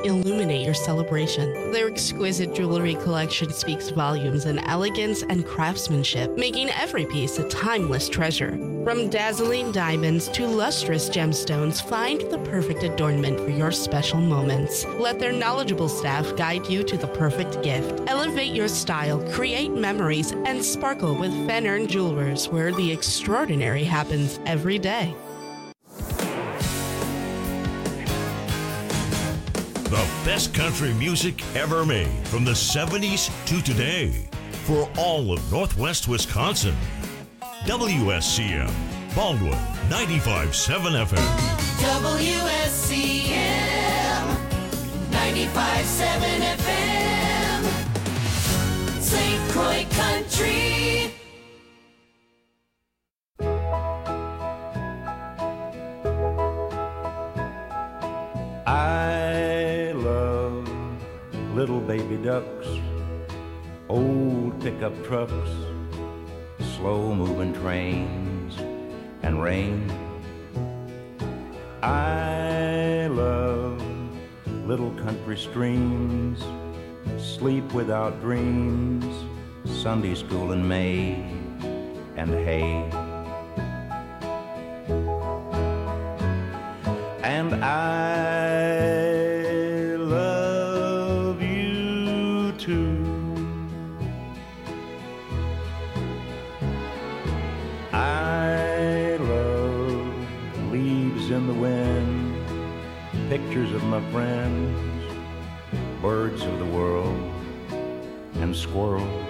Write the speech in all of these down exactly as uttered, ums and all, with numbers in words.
illuminate your celebration. Their exquisite jewelry collection speaks volumes in elegance and craftsmanship, making every piece a timeless treasure. From dazzling diamonds to lustrous gemstones, find the perfect adornment for your special moments. Let their knowledgeable staff guide you to the perfect gift. Elevate your style, create memories, and sparkle with Van Earn Jewelers, where the extraordinary happens every day. The best country music ever made from the seventies to today for all of Northwest Wisconsin. W S C M, Baldwin, ninety-five point seven F M. W S C M, ninety-five point seven F M. Saint Croix Country. I love little baby ducks, old pickup trucks, slow-moving trains, and rain. I love little country streams, sleep without dreams, Sunday school in May, and hay. And I love you too. I love leaves in the wind, pictures of my friends, birds of the world, and squirrels.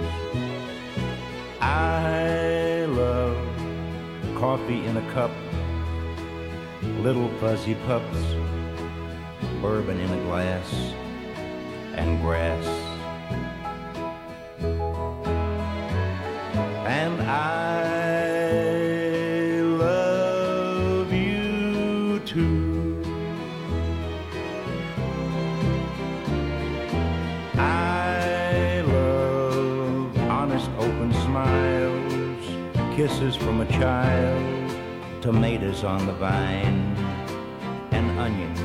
I love coffee in a cup, little fuzzy pups, bourbon in a glass, and grass. And I love you too. I love honest open smiles, kisses from a child, tomatoes on the vine, and onions.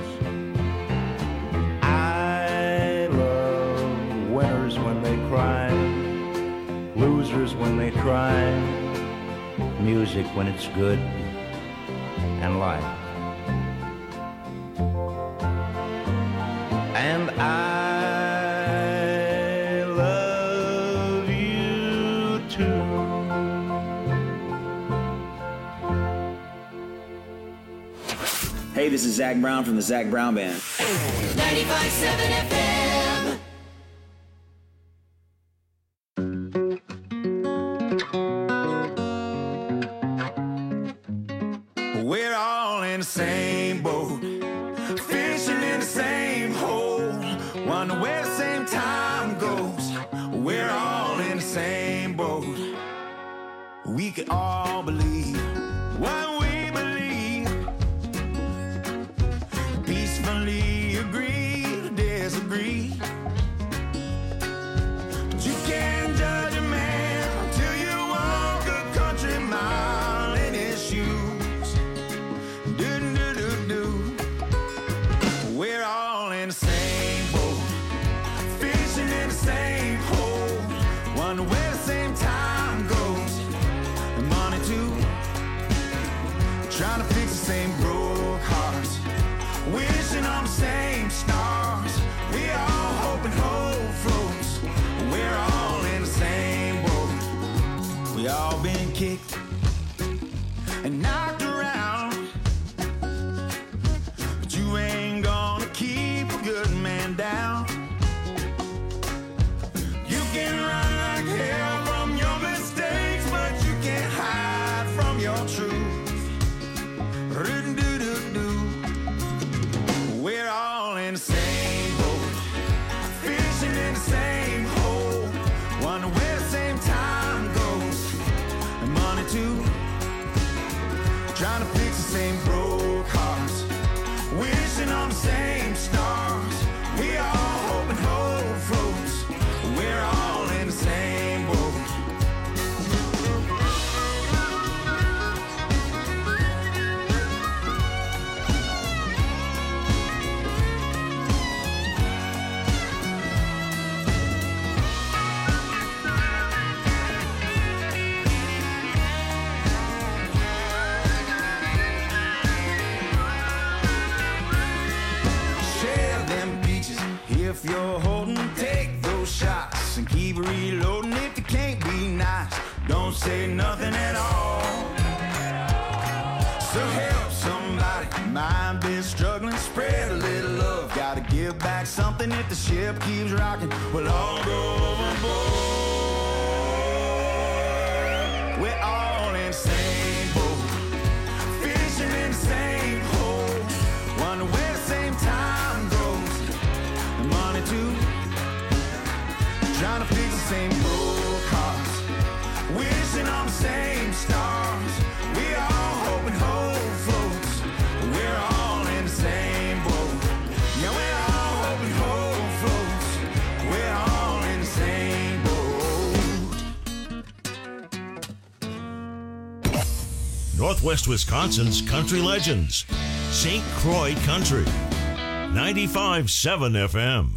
I love winners when they cry, losers when they try, music when it's good, and life. And I love you too. Hey, this is Zach Brown from the Zach Brown Band. ninety-five point seven F M. We're all in the same boat, fishing in the same hole, wonder where the same time goes. We're all in the same boat. We can all believe what we believe, peacefully agree to disagree. But you can't judge a man until you walk a country mile in his shoes. Do do do do. We're all in the same boat, fishing in the same hole, wonder where the same time goes, and money too. Trying to fix the same broke hearts, wishing on the same stars. We all hoping hope floats. We're all in the same boat. We all been kicked and knocked around, but you ain't gonna keep a good man down. You can run like hell from your mistakes, but you can't hide from your truth. We're all in the same boat, fishing in the same hole, wonder where the same time goes, and money too. Trying to fix the same broke hearts, wishing on the same stars. We all if you're holding, take those shots and keep reloading. If you can't be nice, don't say nothing at all. So help somebody, mind be struggling, spread a little love. Gotta give back something if the ship keeps rocking. We'll all go overboard. We're all in the same boat, fishing in the same hole. Wonder where the same time goes. The money too, trying to fix the same broke hearts, wishing on the same stars. We all hoping hope floats. We're all in the same boat. Yeah, we're all hoping hope floats. We're all in the same boat. Northwest Wisconsin's country legends. Saint Croix Country. ninety-five point seven F M.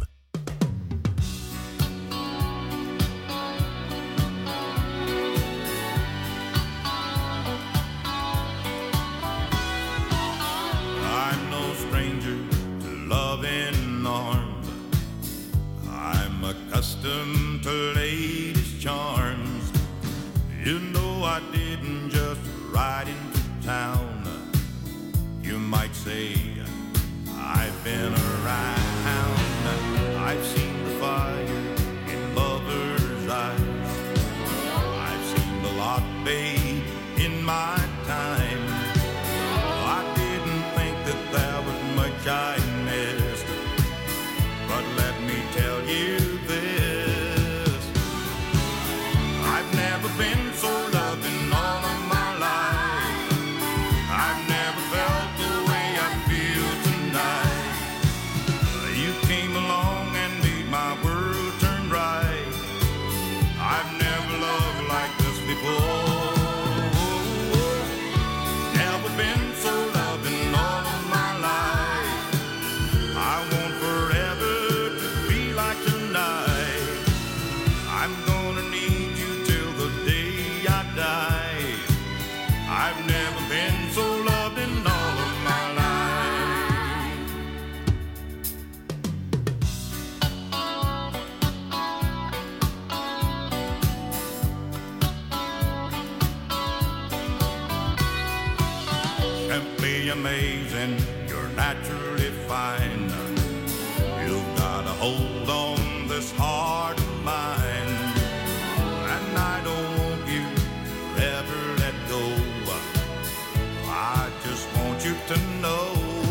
I'm no stranger to loving arms. I'm accustomed to ladies' charms. You know I didn't just ride into town. You might say I've been around. I've seen the fire in lovers' eyes. I've seen a lot, babe, in my time. I didn't think that there was much I missed, but let me tell you this: I've never been so loved in all of my life. I've never felt the way I feel tonight. You came along and made my world turn right. I've never loved like this before. Never been so loved in all of my life. I want forever to be like tonight. I'm gonna need you till the day I die. I've never been so loved in all of my life. Simply amazing, you're naturally fine. You've got a hold on this heart of mine, and I don't want you to ever let go. I just want you to know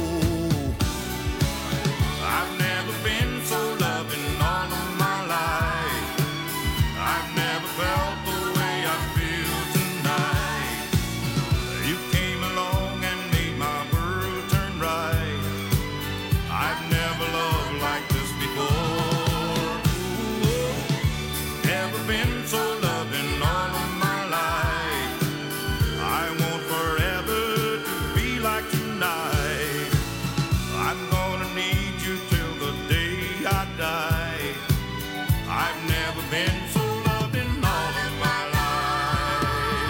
I've never been so loved in all of my life. I've never felt the way I feel tonight. You came along and made my world turn right. I've never loved like this before. Ooh, never been so loved in all of my life. I want forever to be like tonight. I'm gonna need you till the day I die. I've never been so loved in all of my life.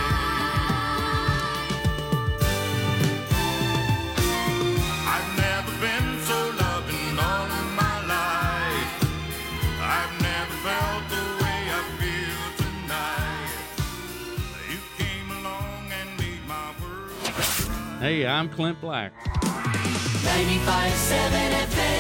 I've never been so loved in all of my life. I've never felt the way I feel tonight. You came along and made my world. Hey, I'm Clint Black. ninety-five point seven F M.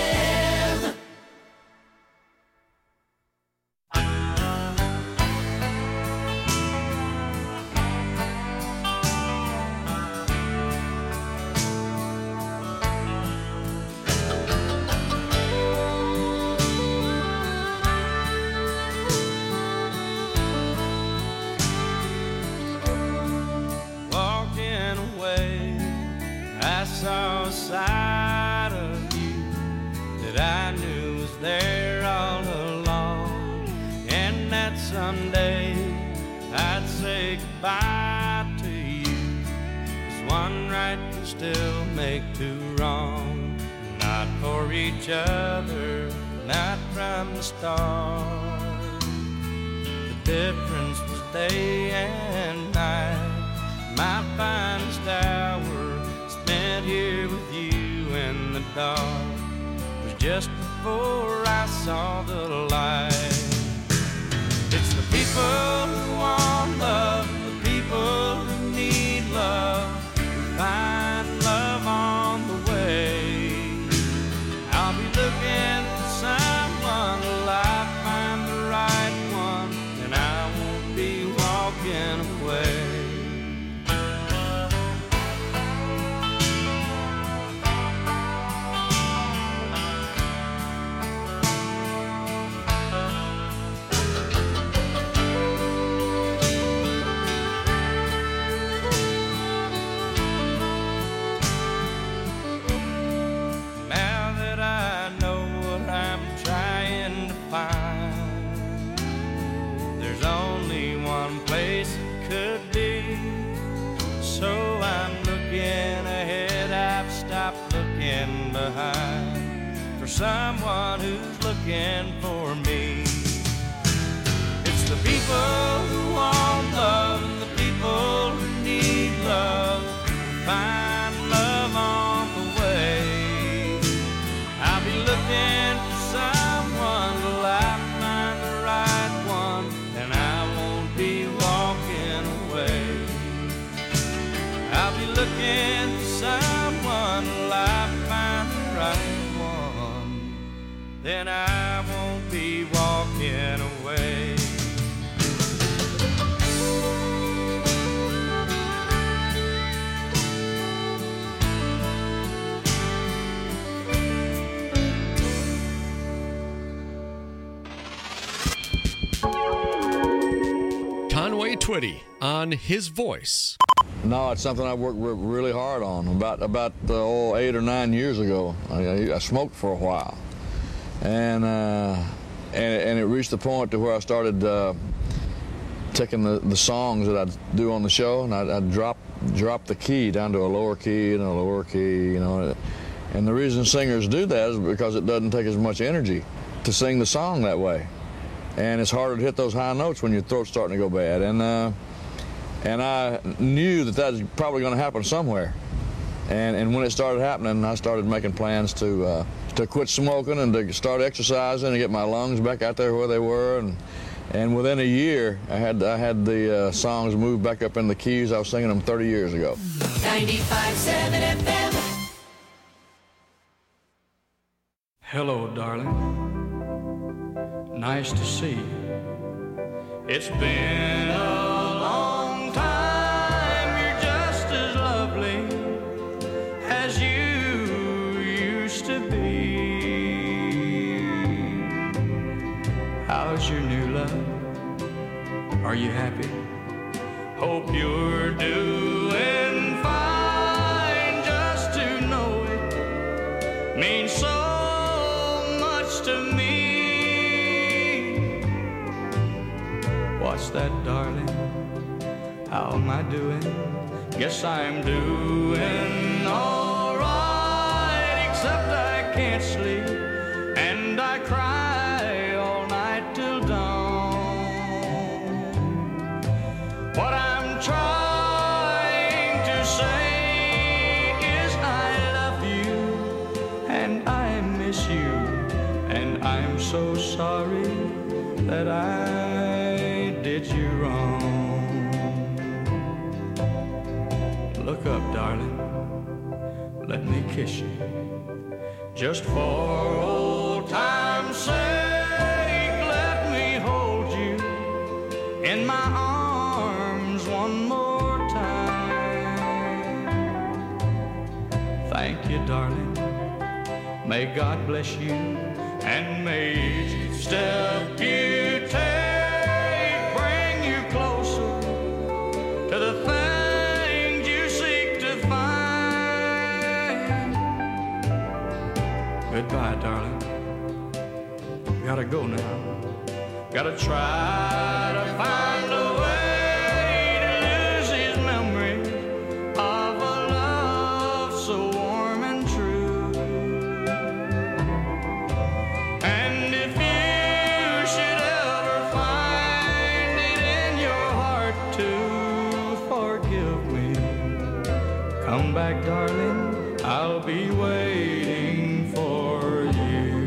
Walking away, I saw a side of you that I knew was there all along, and that someday I'd say goodbye to you. 'Cause one right can still make two wrong, not for each other, not from the start. The difference was day and night. My finest hour spent here with you in the dark was just before I saw the light. It's the people who want love, the people who need love, who find love on the way. I'll be looking for someone till I find the right one, and I won't be walking away. Behind for someone who's looking for me. It's the people who want love and the people who need love, who find love on the way. I'll be looking for someone till I find the right one, and I won't be walking away. I'll be looking for someone till I right one, then I won't be walking away. Conway Twitty on His Voice. No, it's something I worked really hard on. About about uh, oh, eight or nine years ago, I, I smoked for a while, and uh, and and it reached the point to where I started uh, taking the, the songs that I'd do on the show, and I'd, I'd drop drop the key down to a lower key and a lower key, you know. And the reason singers do that is because it doesn't take as much energy to sing the song that way, and it's harder to hit those high notes when your throat's starting to go bad. And uh, And I knew that that was probably going to happen somewhere. And and when it started happening, I started making plans to uh, to quit smoking and to start exercising and get my lungs back out there where they were. And and within a year, I had I had the uh, songs moved back up in the keys I was singing them thirty years ago. ninety-five point seven F M. Hello, darling. Nice to see you. It's been a long time. You're just as lovely as you used to be. How's your new love? Are you happy? Hope you're doing fine. Just to know it means so much to me. What's that, darling? How am I doing? Guess I'm doing all right, except I can't sleep and I cry all night till dawn. What I'm trying to say is I love you and I miss you, and I'm so sorry that I did you wrong. Look up, darling, let me kiss you, just for old time's sake. Let me hold you in my arms one more time. Thank you, darling, may God bless you, and may each step you take bring you closer to the things you seek to find. Goodbye, darling. Gotta go now. Gotta try to find a way to lose his memory of a love so warm and true. And if you should ever find it in your heart to forgive me, come back, darling, I'll be waiting for you.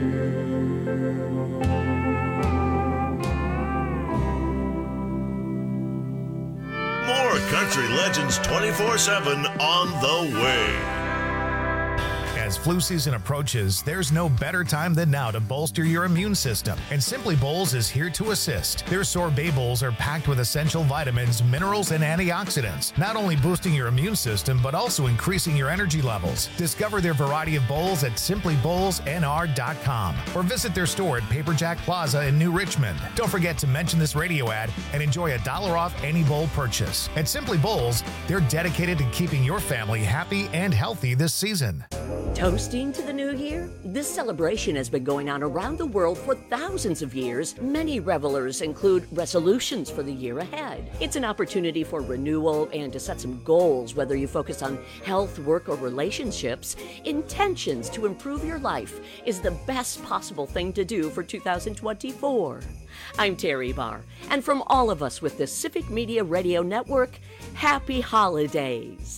Country Legends twenty-four seven on the way. As flu season approaches, there's no better time than now to bolster your immune system, and Simply Bowls is here to assist. Their sorbet bowls are packed with essential vitamins, minerals, and antioxidants, not only boosting your immune system, but also increasing your energy levels. Discover their variety of bowls at simply bowls n r dot com or visit their store at Paperjack Plaza in New Richmond. Don't forget to mention this radio ad and enjoy a dollar off any bowl purchase. At Simply Bowls, they're dedicated to keeping your family happy and healthy this season. Toasting to the new year? This celebration has been going on around the world for thousands of years. Many revelers include resolutions for the year ahead. It's an opportunity for renewal and to set some goals, whether you focus on health, work, or relationships. Intentions to improve your life is the best possible thing to do for two thousand twenty-four. I'm Terry Barr, and from all of us with the Civic Media Radio Network, happy holidays.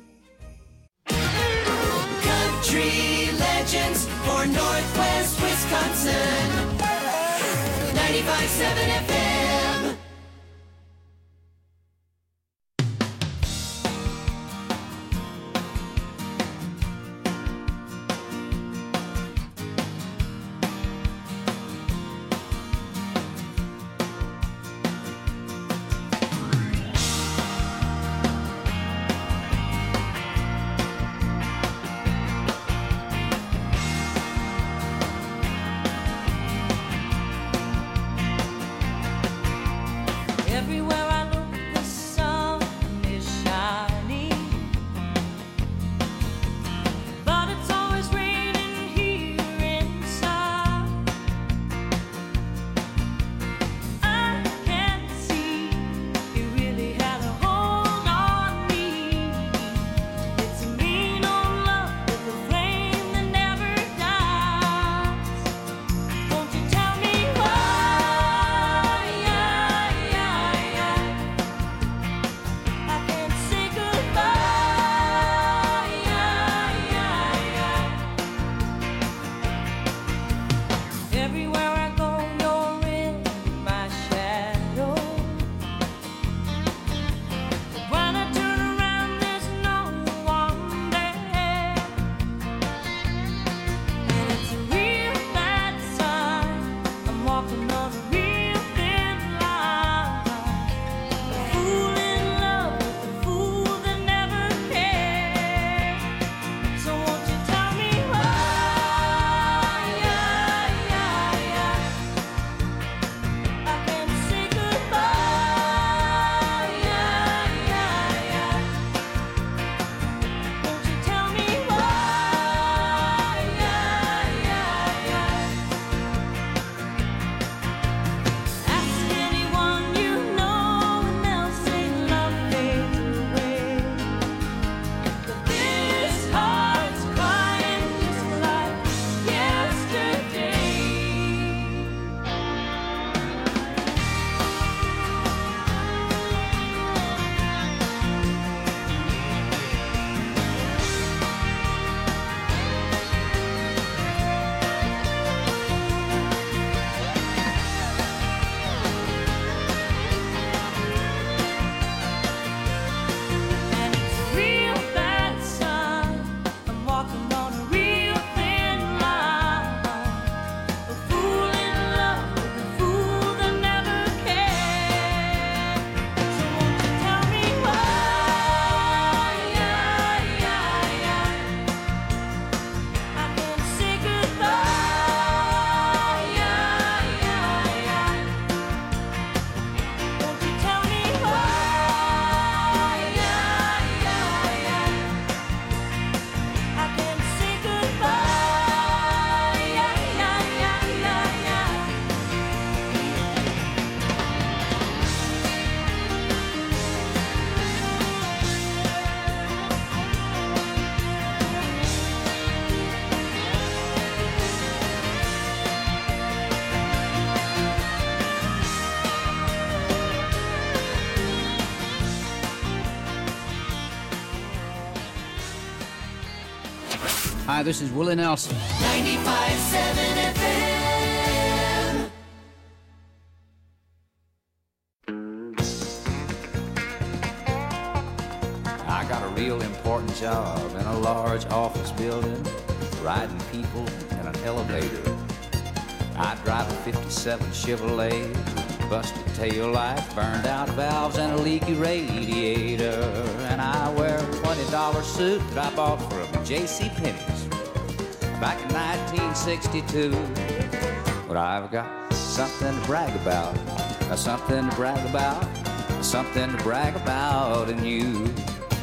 Country Legends for Northwest Wisconsin. ninety-five point seven F M. Hi, this is Willie Nelson. ninety-five point seven F M. real important job in a large office building, riding people in an elevator. I drive a fifty-seven Chevrolet, busted tail lights, burned out valves, and a leaky radiator. And I wear a twenty dollar suit that I bought from J C Penney's back in nineteen sixty-two. But I've got something to brag about, something to brag about, something to brag about in you.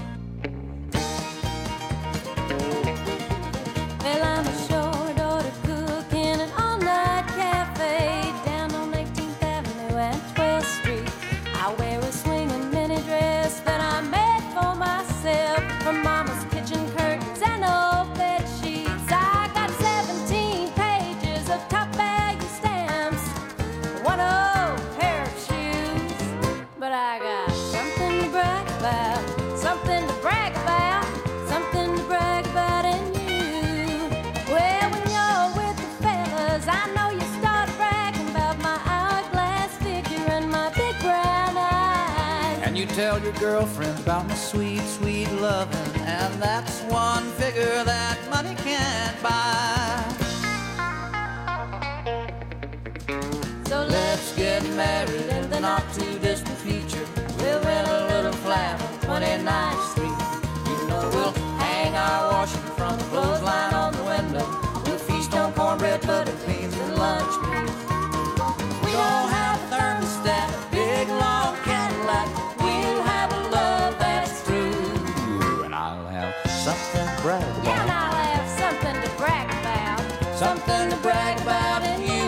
Well, I'm a short order cook in an all-night cafe down on eighteenth Avenue and twelfth Street. I wear a swinging mini dress that I made for myself from Mama's kitchen curtains and old bed sheets. I got seventeen pages of top value stamps, one old pair of shoes. But I got something to brag about, something to brag about, something to brag about in you. Well, when you're with the fellas, I know you start bragging about my hourglass figure and my big brown eyes. And you tell your girlfriend about my sweet, sweet loving, and that's one figure that money can't buy. So let's get married in the not too distant future. We'll rent a little flat on twenty-ninth Street. You know we'll hang our washing from the clothesline on the window. We'll feast on cornbread, butter beans, and lunch meat. We won't have a thermostat, a big long Cadillac. We'll have a love that's true. And I'll have something to brag about. Yeah, and I'll have something to brag about, something to brag about in you.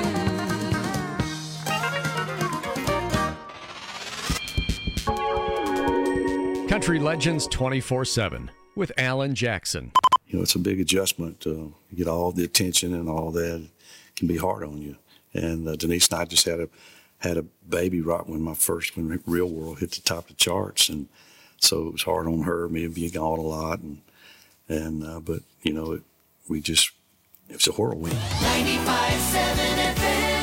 Country Legends twenty-four seven with Alan Jackson. You know, it's a big adjustment to get all the attention and all that. It can be hard on you. And uh, Denise and I just had a had a baby right when my first, when Real World hit the top of the charts. And so it was hard on her, me being gone a lot. And, and uh, but, you know, it, we just, it was a whirlwind. ninety-five point seven F M.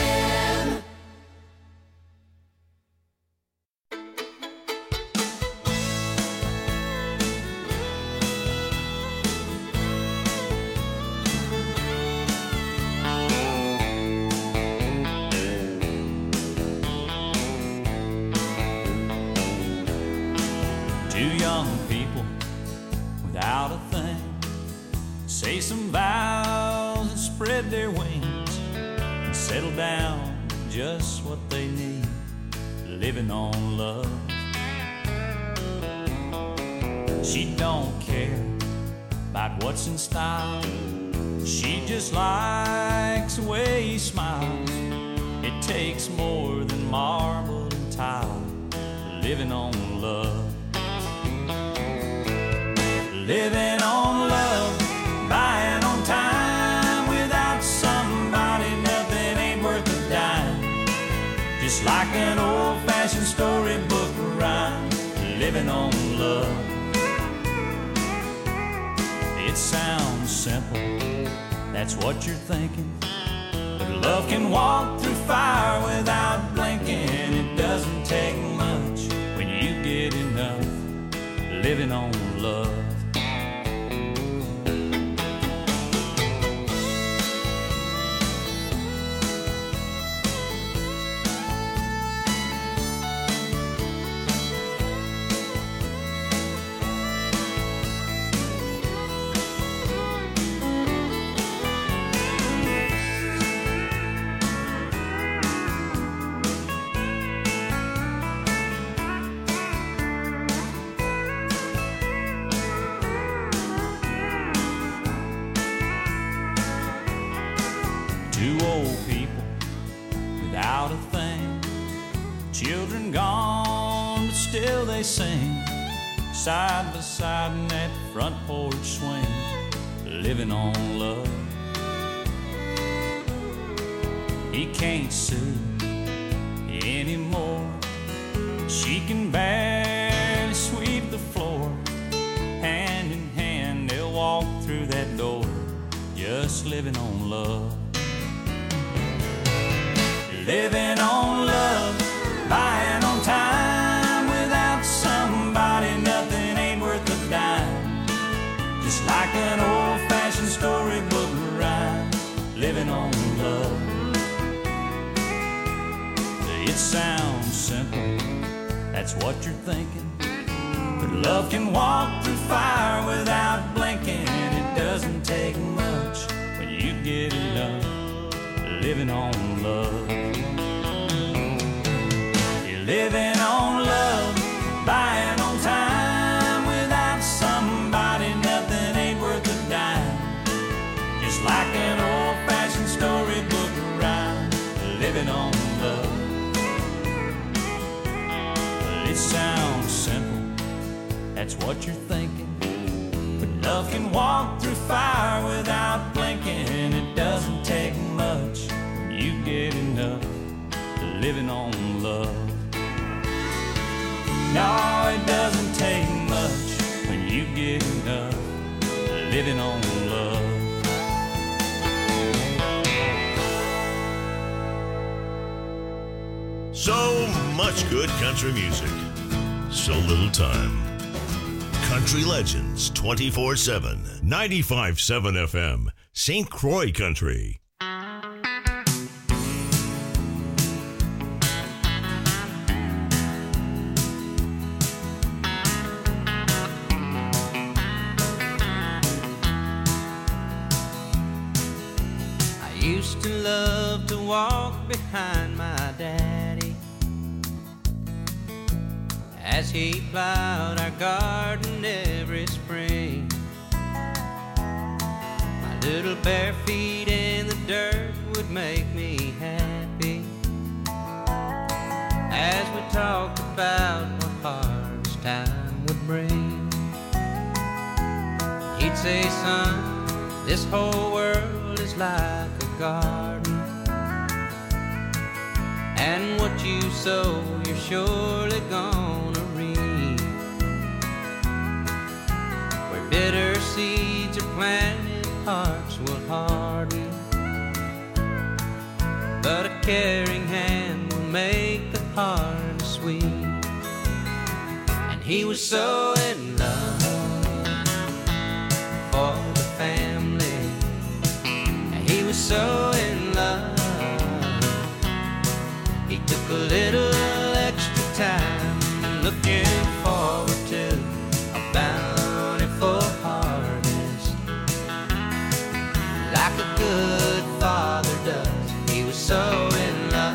Two young people without a thing say some vows and spread their wings and settle down just what they need, living on love. She don't care about what's in style, she just likes the way he smiles. It takes more than marble and tile, living on love. Living on love, buying on time. Without somebody, nothing ain't worth a dime. Just like an old-fashioned storybook rhyme, living on love. It sounds simple, that's what you're thinking. But love can walk through fire without blinking. It doesn't take much when you get enough, living on love. Two old people without a thing, children gone, but still they sing, side by side in that front porch swing, living on love. He can't sue anymore, she can barely sweep the floor. Hand in hand they'll walk through that door, just living on love. Living on love, buying on time. Without somebody, nothing ain't worth a dime. sounds simple, that's what you're thinking. But love can walk through fire without blinking. It doesn't take much when you get enough living on love. You're living on love, buying on time. Without somebody, nothing ain't worth a dime. Just like an old-fashioned storybook rhyme, living on love. Well, it sounds simple, that's what you're thinking. But love can walk through fire without blinking. It doesn't take much when you get enough living on love. No, it doesn't take much when you get enough living on love. So much good country music, so little time. Country Legends twenty-four seven, ninety-five point seven F M, Saint Croix Country. I used to love to walk behind my daddy as he plowed our garden every spring. My little bare feet in the dirt would make me happy as we talked about what harvest time would bring. He'd say, son, this whole world is like a garden, and what you sow, you're surely gonna reap. Where bitter seeds are planted, hearts will harden, but a caring hand will make the heart sweet. And he was so in love for the family, and he was so in love. He took a little extra time, looking forward to a bountiful harvest, like a good father does. He was so in love.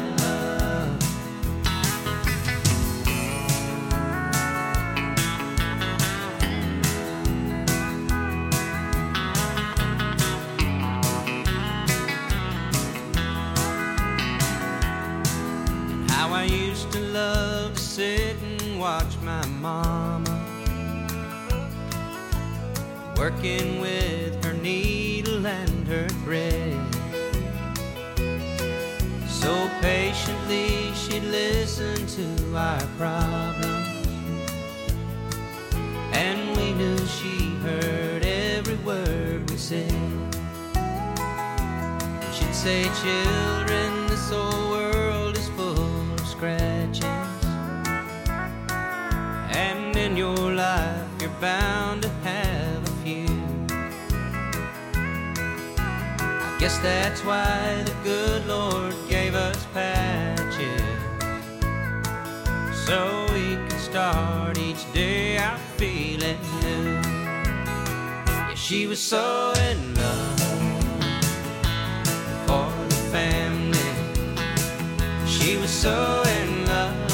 How I used to love to sit and watch my mama working with her needle and her thread. So patiently she'd listen to our problems, and we knew she heard every word we said. She'd say, children, this old world is full of scratches, and in your life you're bound to have a few. I guess that's why the good Lord gave us patches, so we can start each day out feeling new. Yeah, she was so in love for the family. She was so in love.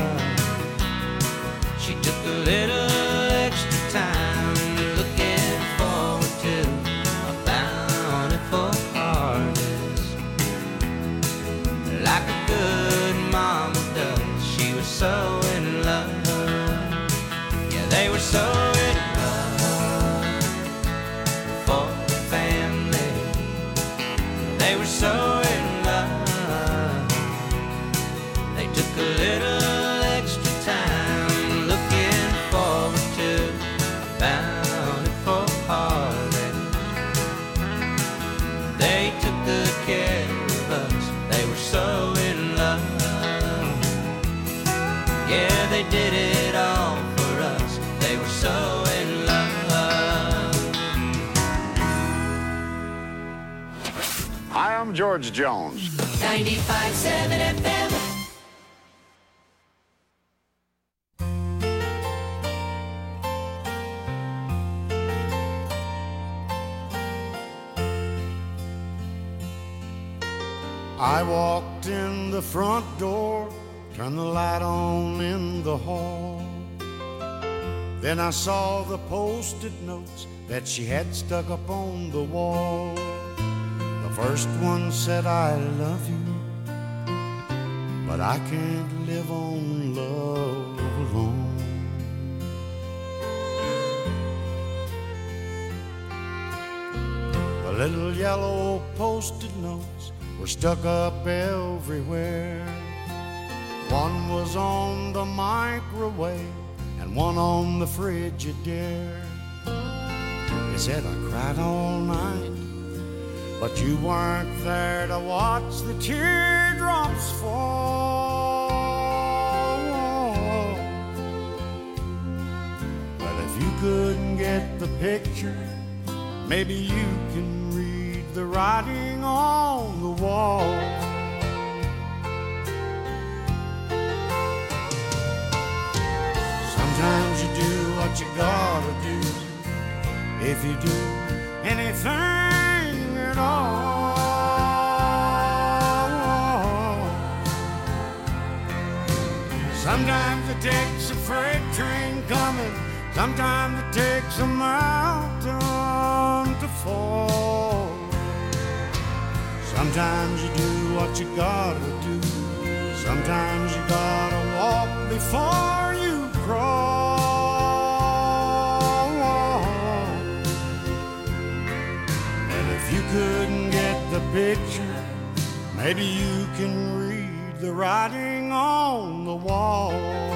She took a little extra time, looking forward to a bountiful harvest, like a good mama does. She was so in love. Yeah, they were so in love for the family. They were so in love. They took a little extra time, looking forward to a bountiful harvest. They took good care of us. They were so in love. Yeah, they did it all for us. They were so in love. Hi, I'm George Jones. ninety-five point seven F M. I walked in the front door, turned the light on in the hall. Then I saw the post-it notes that she had stuck up on the wall. The first one said, I love you, but I can't live on love alone. The little yellow post-it notes were stuck up everywhere. One was on the microwave and one on the Frigidaire. It said I cried all night, but you weren't there to watch the teardrops fall. But if you couldn't get the picture, maybe you can read the writing on the wall. Sometimes you do what you gotta do, if you do anything at all. Sometimes it takes a freight train coming, sometimes it takes a mountain to fall. Sometimes you do what you gotta do, sometimes you gotta walk before you crawl. And if you couldn't get the picture, maybe you can read the writing on the wall.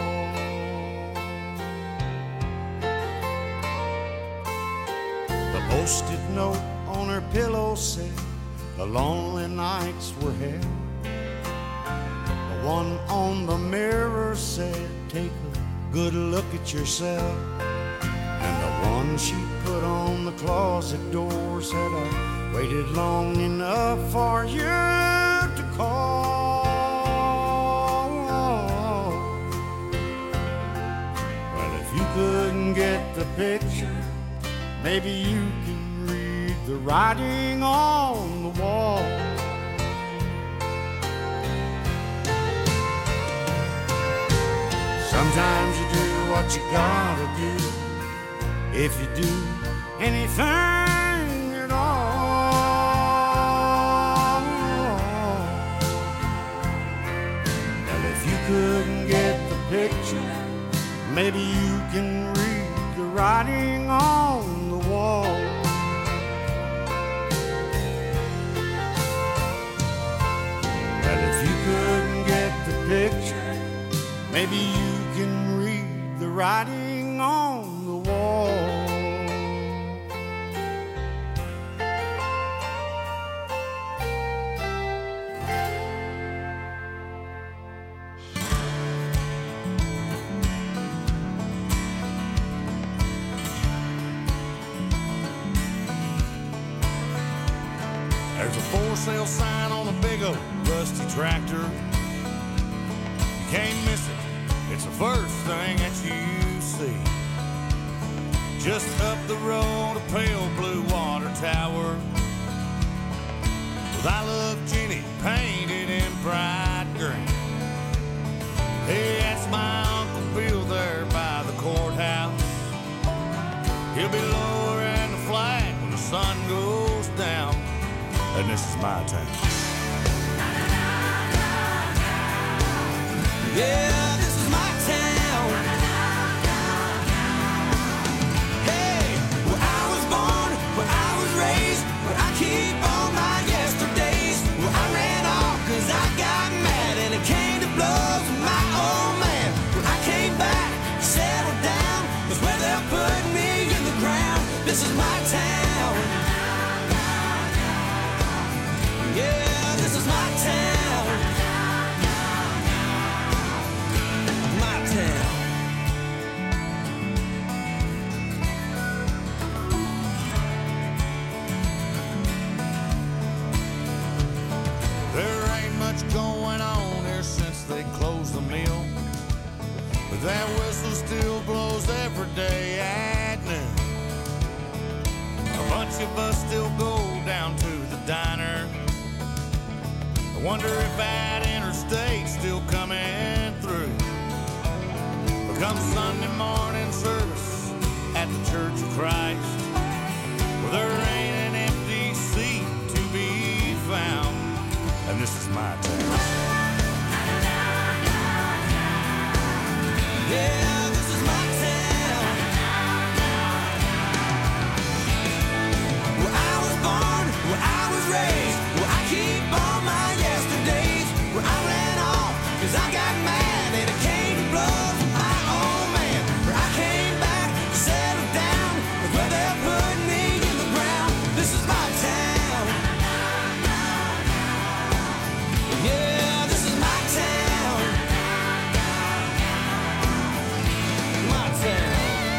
The post-it note on her pillow said the lonely nights were hell. The one on the mirror said take a good look at yourself. And the one she put on the closet door said I waited long enough for you to call. Well, if you couldn't get the picture, maybe you can read the writing on the wall. Sometimes you do what you gotta do, if you do anything at all. And if you couldn't get the picture, maybe you can read the writing on the wall. And if you couldn't get the picture, maybe you can read the writing on the wall. There's a for sale sign on a big old rusty tractor. You can't miss it. It's the first thing that you see. Just up the road, a pale blue water tower with I Love Jenny painted in bright green. Hey, that's my Uncle Bill there by the courthouse. He'll be lowering the flag when the sun goes down. And this is my town. Yeah, this is my town. Hey, where I was born, where I was raised, where I keep all my yesterdays. Where I ran off cause I got mad and it came to blows with my old man. Where I came back, settled down, was where they'll put me in the ground. This is my town. Yeah, this is my town. My town. There ain't much going on here since they closed the mill, but that whistle still blows every day at noon. A bunch of us still go down to the diner Wonder if that interstate's still coming through. But come Sunday morning service at the Church of Christ, well, there ain't an empty seat to be found, and this is my town. Yeah, this is my town. Where I was born, where I was raised, where I keep all my yesterdays, where I ran off cause I got mad and it came to blows with my old man. Where I came back, settled down, with where they're putting me in the ground. This is my town. Yeah, this is my town. My town.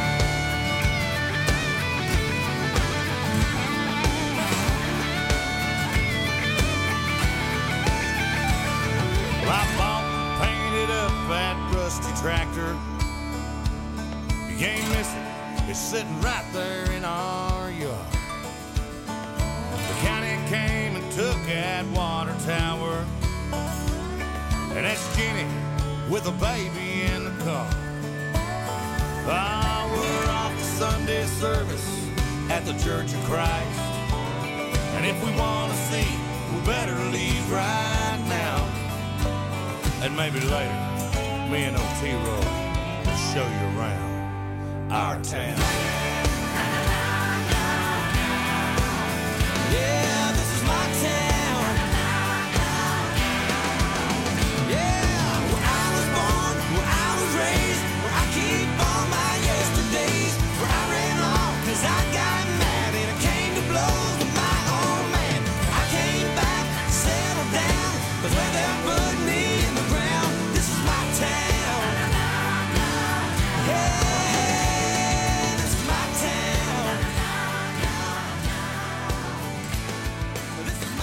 Well, I bought and painted up that rusty tractor. You can't miss it, it's sitting right there in our yard. The county came and took that water tower, and that's Jenny with a baby in the car. Ah, we're off to Sunday service at the Church of Christ, and if we want to see, we better leave right now. And maybe later, me and Otero will show you around our town. Yeah, this is my town. Yeah, where I was born, where I was raised, where I keep all my yesterdays, where I ran off cause I got mad and I came to blows with my old man. I came back, settled down, but where they're putting me in the ground. This is my town. Yeah, this is my town. This is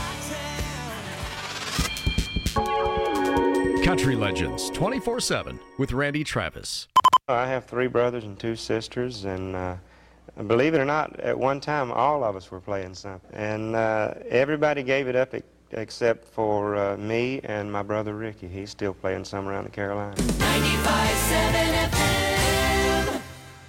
my town. Country Legends twenty-four seven with Randy Travis. I have three brothers and two sisters, and uh, believe it or not, at one time all of us were playing something. And uh, everybody gave it up e- except for uh, me and my brother Ricky. He's still playing some around the Carolinas. ninety-five point seven F M.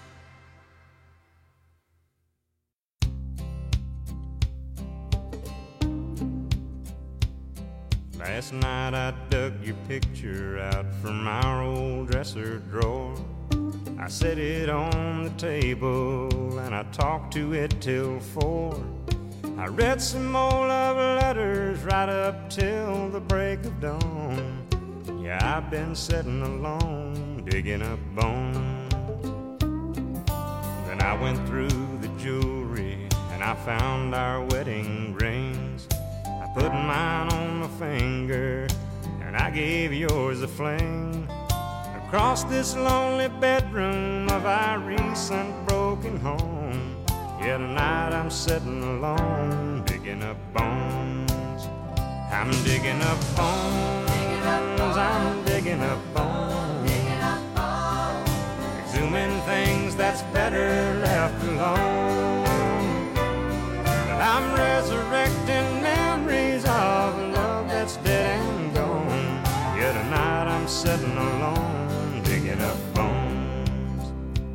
Last night I dug your picture out from our old dresser drawer. I set it on the table and I talked to it till four. I read some more love letters right up till the break of dawn. Yeah, I've been sitting alone, digging up bones. Then I went through the jewelry and I found our wedding rings. I put mine on my finger and I gave yours a fling. Across this lonely bedroom of our recent broken home. Yeah, tonight I'm sitting alone, digging up bones. I'm digging up bones, I'm digging up bones. Exhuming things that's better left alone. I'm resurrecting memories of a love that's dead and gone. Yeah, tonight I'm sitting alone, digging up bones.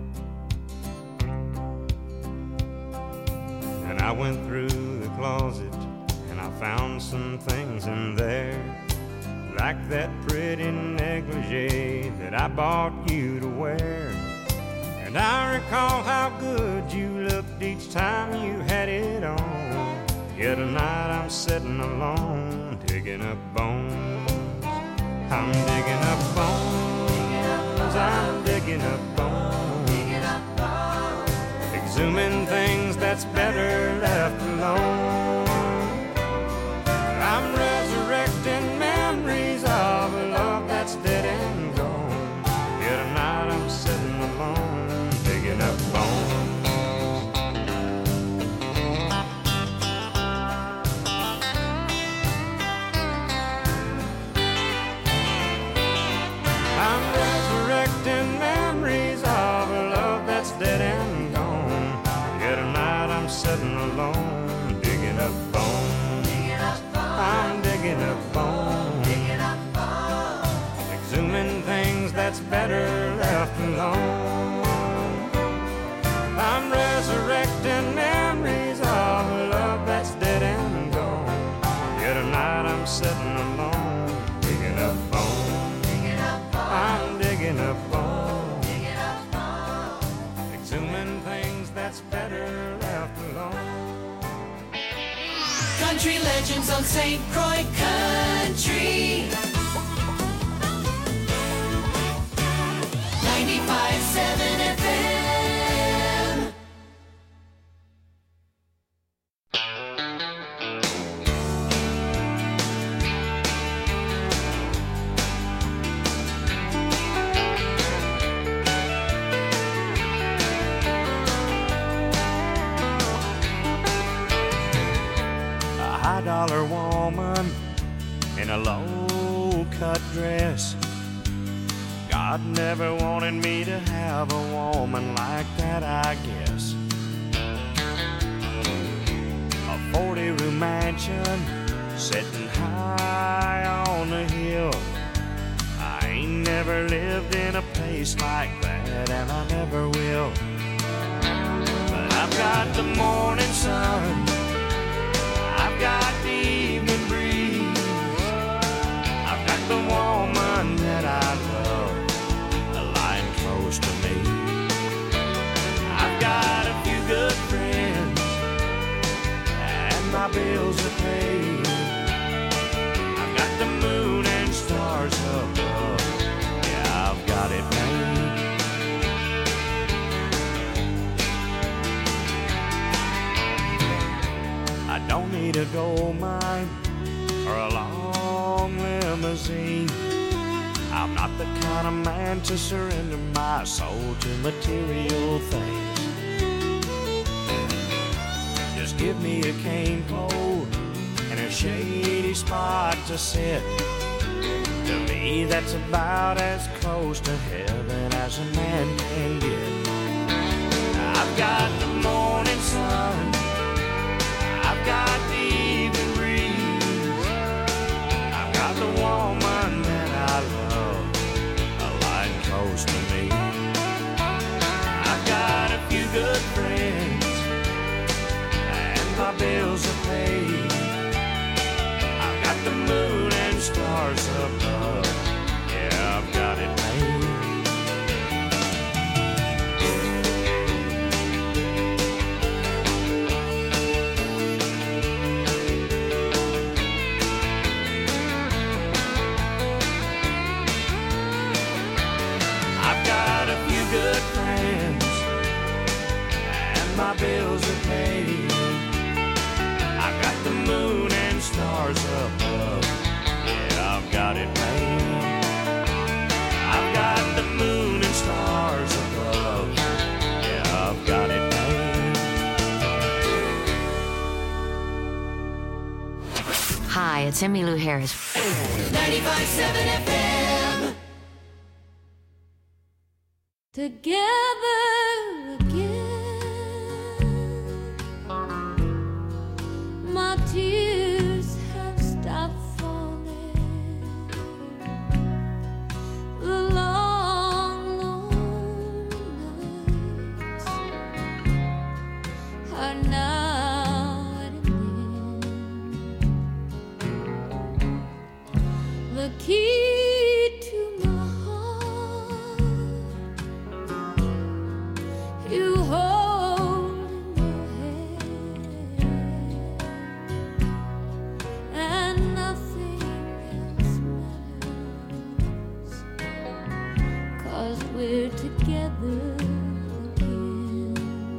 And I went through the closet and I found some things in there, like that pretty negligee that I bought you to wear. And I recall how good you looked each time you had it on. Yeah, tonight I'm sitting alone, digging up bones. I'm digging up bones, I'm digging up bones. Exhuming things that's better left alone. I'm resurrecting memories of a love that's dead and gone. Yeah, tonight I'm sitting alone, digging up bones. that's better left alone. I'm resurrecting memories of a love that's dead and gone. Yet tonight I'm sitting alone, digging up bones. Digging up bones. I'm digging up bones. Digging up bones. Exhuming things that's better left alone. Country legends on Saint Croix Country. ninety-five point seven F M. A high dollar woman in a low cut dress. God never wanted me to have a woman like that, I guess. A forty-room mansion sitting high on the hill. I ain't never lived in a place like that, and I never will. But I've got the morning sun, I've got the evening breeze, I've got the woman that I love lying close to me. I've got a few good friends, and my bills are paid. I've got the moon and stars above, yeah, I've got it made. I don't need a gold mine or a long limousine. I'm not the kind of man to surrender my soul to material things. Just give me a cane pole and a shady spot to sit. To me, that's about as close to heaven as a man can get. I've got the morning sun, I've got the evening breeze, I've got the woman that I love lying close to me. I've got a few good friends, and my bills are paid. I've got the moon and stars above, yeah, I've got it made. Good friends, and my bills are paid. I've got the moon and stars above, yeah, I've got it made. I've got the moon and stars above, yeah, I've got it made. Hi, it's Emmylou Harris. ninety-five point seven F M. Together again, my tears have stopped falling. The long, long nights are now at an end. The key to my you hold in your hand, and nothing else matters, 'cause we're together again.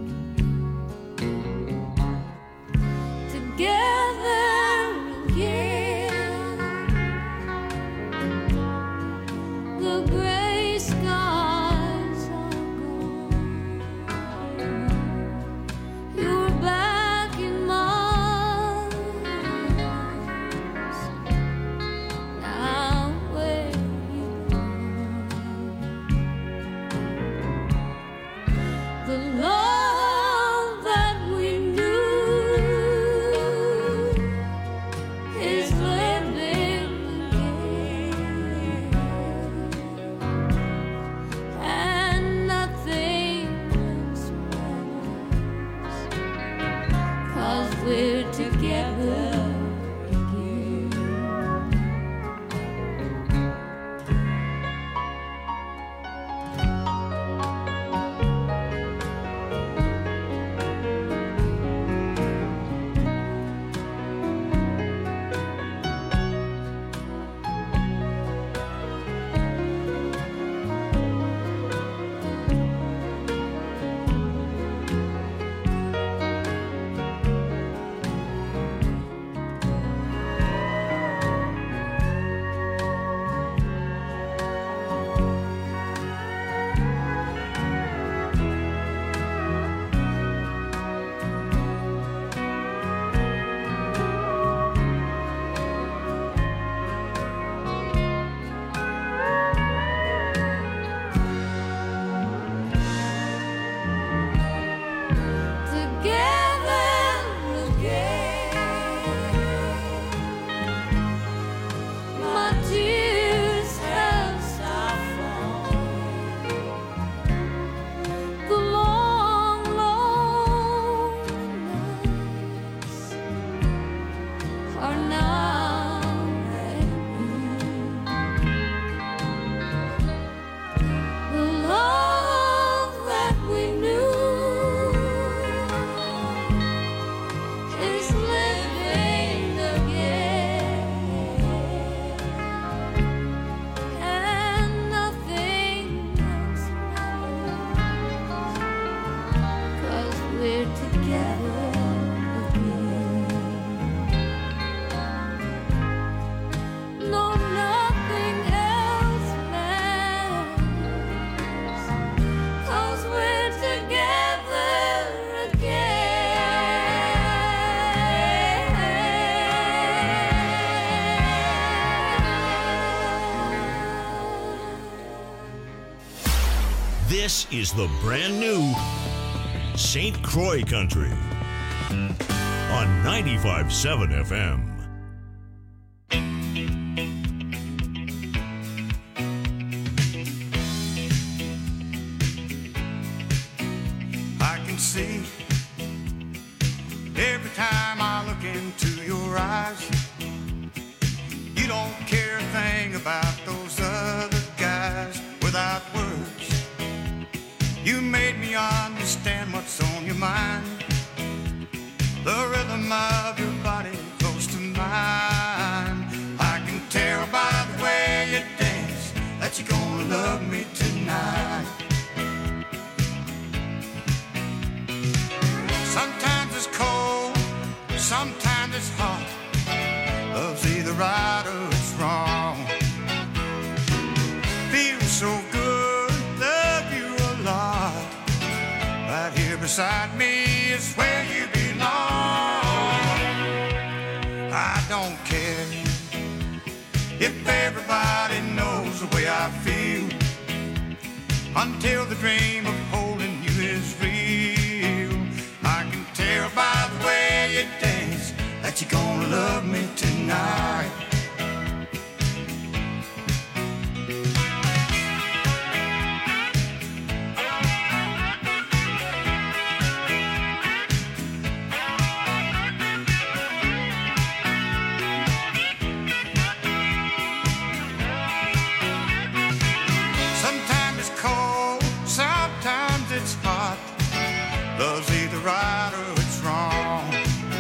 Together again. The gray skies are gone. You're back in my arms. Now where you gone? This is the brand new Saint Croix Country on ninety-five point seven F M. I can see every time I look into your eyes, you don't care a thing about those other guys. Without words, you made me understand what's on your mind. The rhythm of your body close to mine. I can tell by the way you dance that you're gonna love me tonight. Sometimes it's cold, sometimes it's hot. Love's either right or it's wrong. Feels so good, love you a lot. Right here beside me is where you belong. I don't care if everybody knows the way I feel, until the dream of holding you is real. I can tell by the way you dance that you're gonna love me tonight. Sometimes it's cold, sometimes it's hot. Love's either right or it's wrong.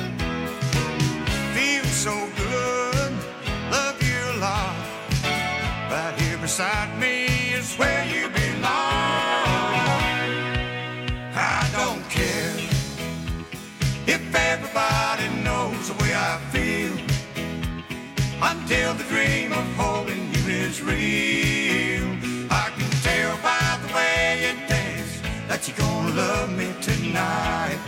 Feels so good, love you a lot. Right here beside me is where you belong. I don't care if everybody knows the way I feel, until the dream of holding you is real. I can tell by the way you dance that you're gonna love me tonight.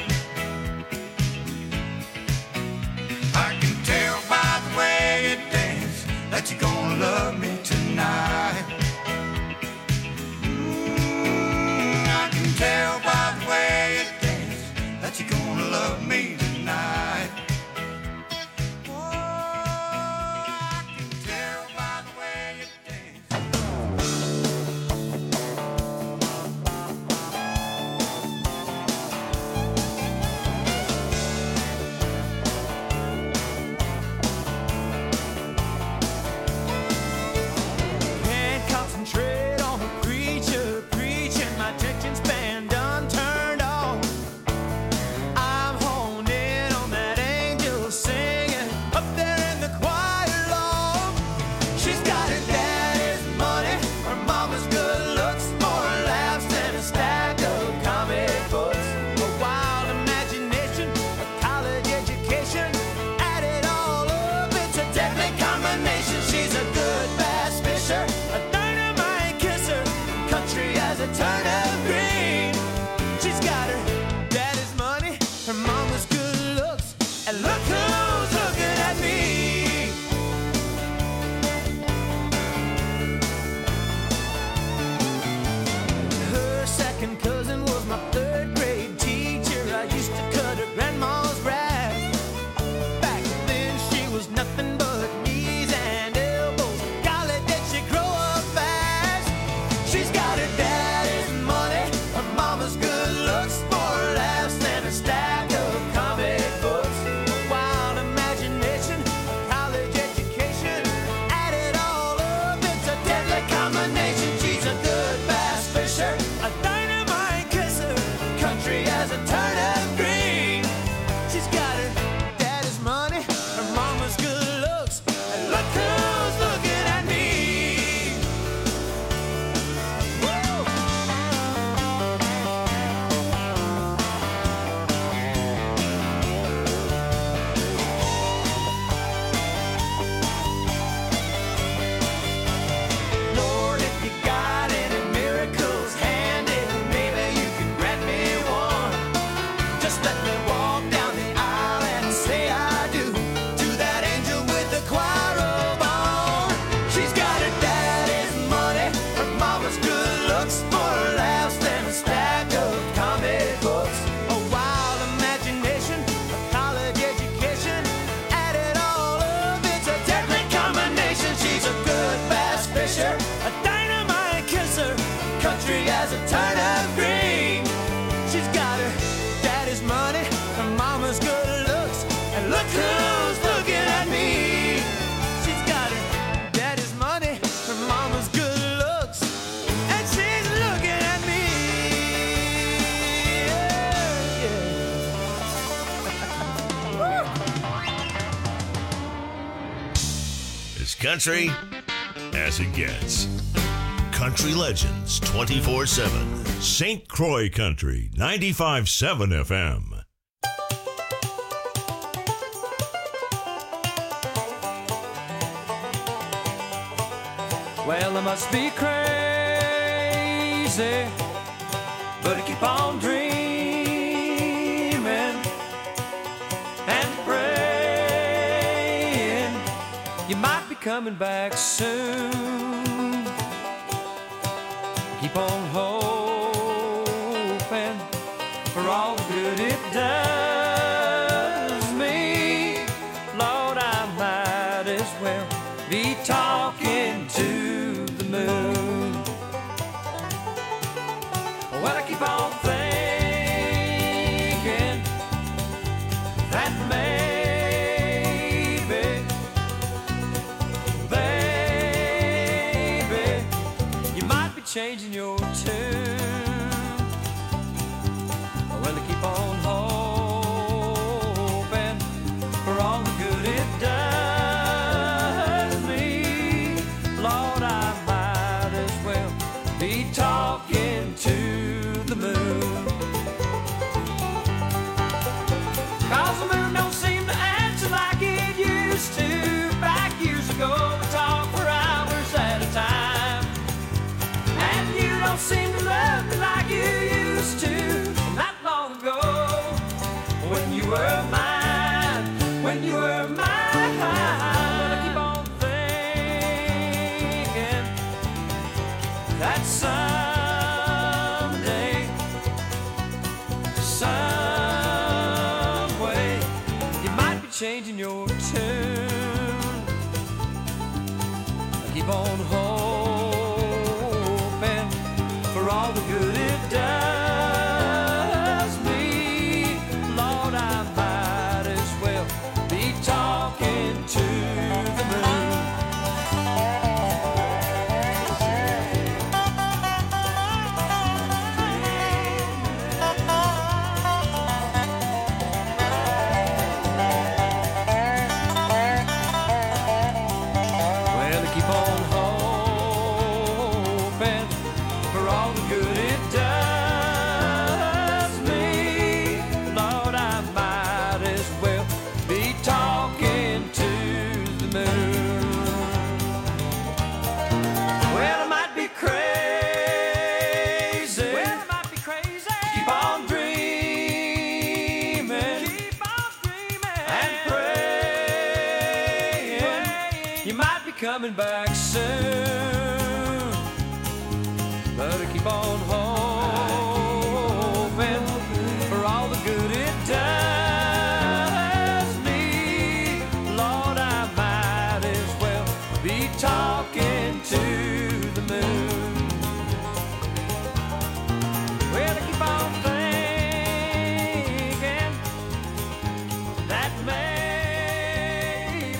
I can tell by the way you dance that you're gonna love me tonight. Mm, I can tell by the way you dance that you're gonna love me tonight. Oh, I can tell by the way you country as it gets. Country Legends twenty-four seven. Saint Croix Country ninety-five point seven F M. Well, I must be crazy, but I keep on dreaming and praying you might be coming back soon. Keep on hoping for all the good it does me. Lord, I might as well be talking to the moon. Well, I keep on thinking that maybe, baby, you might be changing your tune. Well, I keep on hoping for all the good it does me. Lord, I might as well be talking to the moon. 'Cause the moon don't seem to answer like it used to. Back years ago, we talked for hours at a time. And you don't seem to love me like you used to. Not long ago, when you were mine, when you were mine. But I keep on thinking that someday, some way, you might be changing your tune. I keep on hoping for all the good it does me. Lord, I might as well be talking to the moon. Well, I keep on hoping for all the good it does me. Lord, I might as well be talking to the moon. Well, I might be crazy. Well, I might be crazy. Keep on dreaming. Keep on dreaming. And praying. You might be coming back soon. But I keep on hoping for all the good it does me. Lord, I might as well be talking to the moon. Well, I keep on thinking that maybe,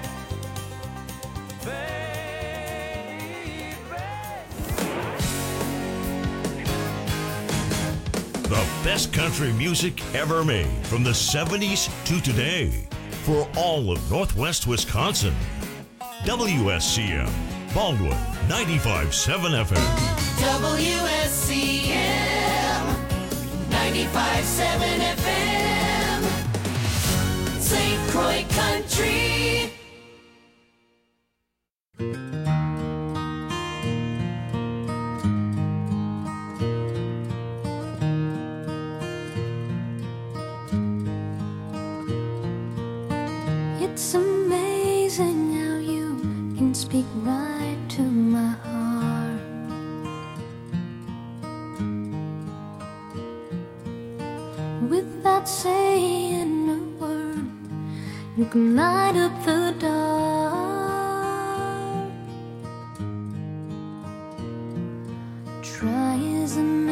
The best country music ever made from the seventies to today for all of Northwest Wisconsin. W S C M, Baldwin ninety-five point seven F M. W S C M ninety-five point seven F M, Saint Croix Country. It's amazing how you can speak right to my heart. Without saying a word, you can light up the dark. Try as I